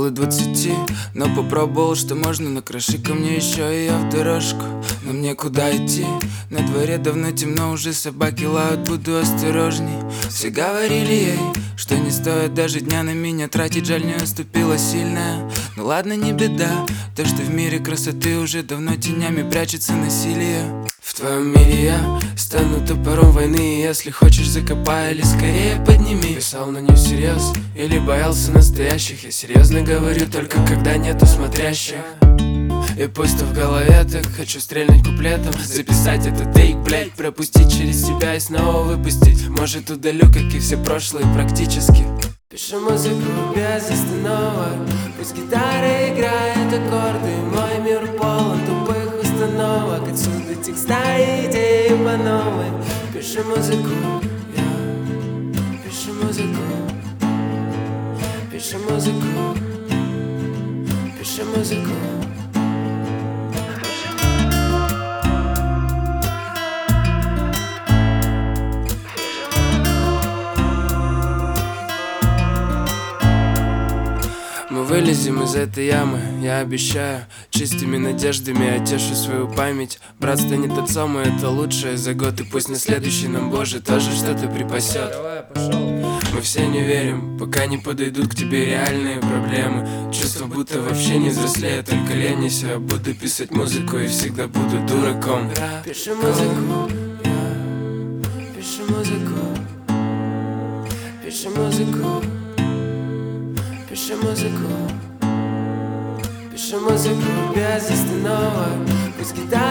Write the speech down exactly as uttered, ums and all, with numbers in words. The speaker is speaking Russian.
около двадцати, но попробовал, что можно. Накроши ко мне еще и я в дорожку. Но мне куда идти? На дворе давно темно, уже собаки лают, буду осторожней. Все говорили ей, что не стоит даже дня на меня тратить. Жаль, не наступила сильная. Ну ладно, не беда, то, что в мире красоты уже давно тенями прячется насилие. В твоем мире я стану топором войны, и если хочешь, закопай или скорее подними. Писал, но не всерьез, или боялся настоящих. Я серьезно говорю, только когда нету смотрящих. И пусть в голове так, хочу стрельнуть куплетом, записать этот тейк, блять, пропустить через себя и снова выпустить. Может, удалю, как и все прошлые практически. Пишу музыку без остановок, пусть гитара играет аккорды. Мой мир полон тупых установок, отсюда текста и идеи по новой. Пишу музыку, я пишу музыку, пишу музыку, пишу музыку. Мы вылезем из этой ямы, я обещаю. Чистыми надеждами отешу свою память. Брат станет отцом, и это лучшее за год. И пусть на следующий нам Боже тоже что-то припасет. Мы все не верим, пока не подойдут к тебе реальные проблемы. Чувство, будто вообще не взрослею, только ленюсь. Я буду писать музыку и всегда буду дураком. Пишу музыку, я пишу музыку, пишу музыку, пишу музыку, пишу музыку без остановок. Пусть гитара